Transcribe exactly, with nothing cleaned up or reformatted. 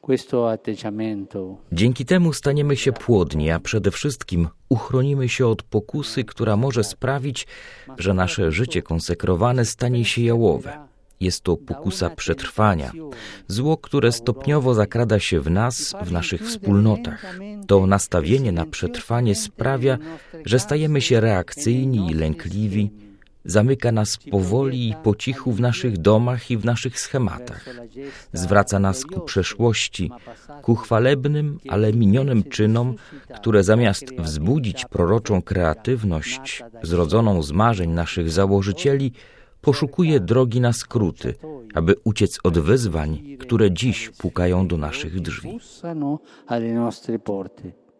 Dzięki temu staniemy się płodni, a przede wszystkim uchronimy się od pokusy, która może sprawić, że nasze życie konsekrowane stanie się jałowe. Jest to pokusa przetrwania, zło, które stopniowo zakrada się w nas, w naszych wspólnotach. To nastawienie na przetrwanie sprawia, że stajemy się reakcyjni i lękliwi, zamyka nas powoli i po cichu w naszych domach i w naszych schematach. Zwraca nas ku przeszłości, ku chwalebnym, ale minionym czynom, które zamiast wzbudzić proroczą kreatywność zrodzoną z marzeń naszych założycieli, poszukuje drogi na skróty, aby uciec od wyzwań, które dziś pukają do naszych drzwi.